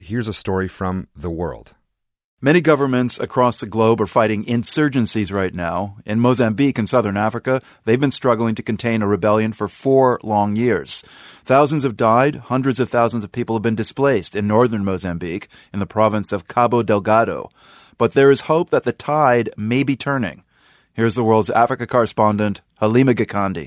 here's a story from The World. Many governments across the globe are fighting insurgencies right now. In Mozambique and southern Africa, they've been struggling to contain a rebellion for 4 long years. Thousands have died. Hundreds of thousands of people have been displaced in northern Mozambique, in the province of Cabo Delgado. But there is hope that the tide may be turning. Here's The World's Africa correspondent, Halima Gikandi.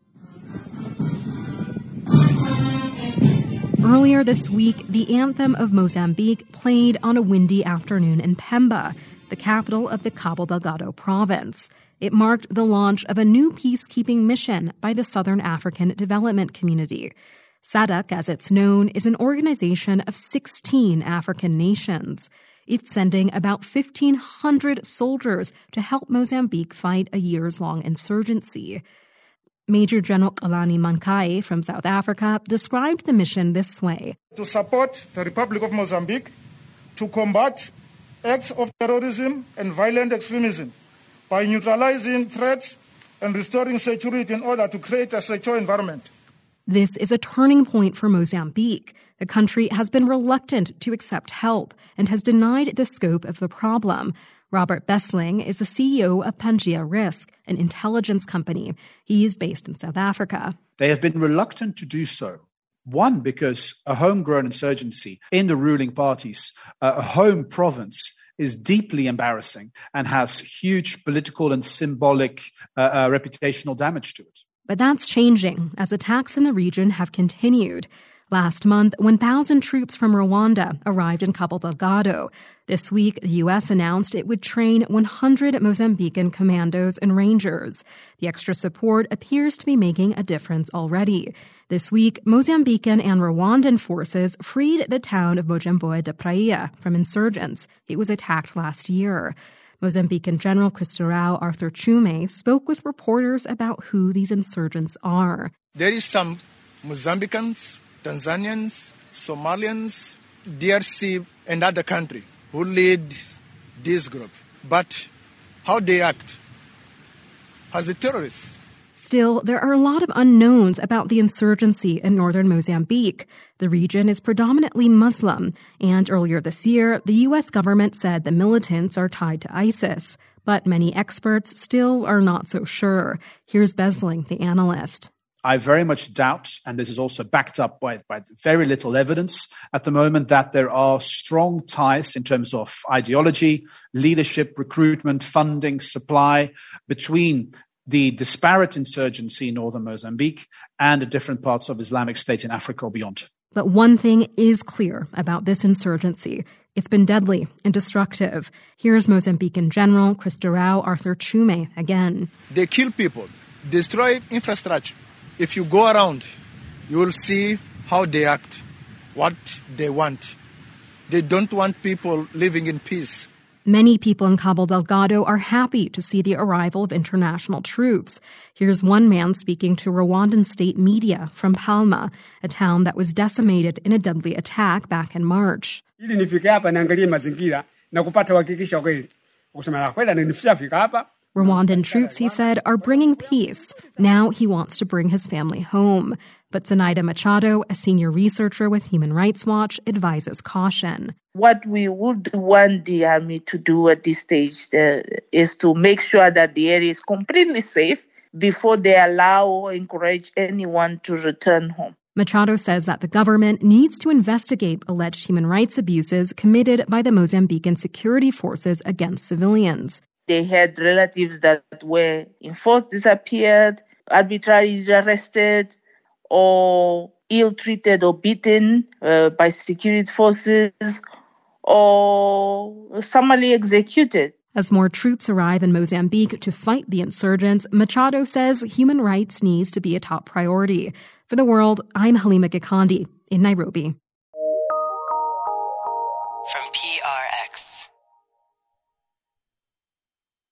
Earlier this week, the anthem of Mozambique played on a windy afternoon in Pemba, the capital of the Cabo Delgado province. It marked the launch of a new peacekeeping mission by the Southern African Development Community. SADC, as it's known, is an organization of 16 African nations. It's sending about 1,500 soldiers to help Mozambique fight a years-long insurgency. Major General Kalani Mankai from South Africa described the mission this way. To support the Republic of Mozambique, to combat acts of terrorism and violent extremism by neutralizing threats and restoring security in order to create a secure environment. This is a turning point for Mozambique. The country has been reluctant to accept help and has denied the scope of the problem. Robert Besling is the CEO of Pangaea Risk, an intelligence company. He is based in South Africa. They have been reluctant to do so. One, because a homegrown insurgency in the ruling parties, a home province, is deeply embarrassing and has huge political and symbolic reputational damage to it. But that's changing as attacks in the region have continued. Last month, 1,000 troops from Rwanda arrived in Cabo Delgado. This week, the U.S. announced it would train 100 Mozambican commandos and rangers. The extra support appears to be making a difference already. This week, Mozambican and Rwandan forces freed the town of Mojamboa da Praia from insurgents. It was attacked last year. Mozambican General Cristóvão Arthur Tchoume spoke with reporters about who these insurgents are. There is some Mozambicans, Tanzanians, Somalians, DRC, and other countries who lead this group. But how they act as a terrorist. Still, there are a lot of unknowns about the insurgency in northern Mozambique. The region is predominantly Muslim, and earlier this year, the U.S. government said the militants are tied to ISIS. But many experts still are not so sure. Here's Besling, the analyst. I very much doubt, and this is also backed up by very little evidence at the moment, that there are strong ties in terms of ideology, leadership, recruitment, funding, supply between the disparate insurgency in northern Mozambique and the different parts of Islamic State in Africa or beyond. But one thing is clear about this insurgency. It's been deadly and destructive. Here's Mozambican General Cristóvão Arthur Tchoume again. They kill people, destroy infrastructure. If you go around, you will see how they act, what they want. They don't want people living in peace. Many people in Cabo Delgado are happy to see the arrival of international troops. Here's one man speaking to Rwandan state media from Palma, a town that was decimated in a deadly attack back in March. Rwandan troops, he said, are bringing peace. Now he wants to bring his family home. But Zenaida Machado, a senior researcher with Human Rights Watch, advises caution. What we would want the army to do at this stage is to make sure that the area is completely safe before they allow or encourage anyone to return home. Machado says that the government needs to investigate alleged human rights abuses committed by the Mozambican security forces against civilians. They had relatives that were enforced disappeared, arbitrarily arrested, or ill-treated or beaten by security forces, or summarily executed. As more troops arrive in Mozambique to fight the insurgents, Machado says human rights needs to be a top priority. For The World, I'm Halima Gikandi in Nairobi.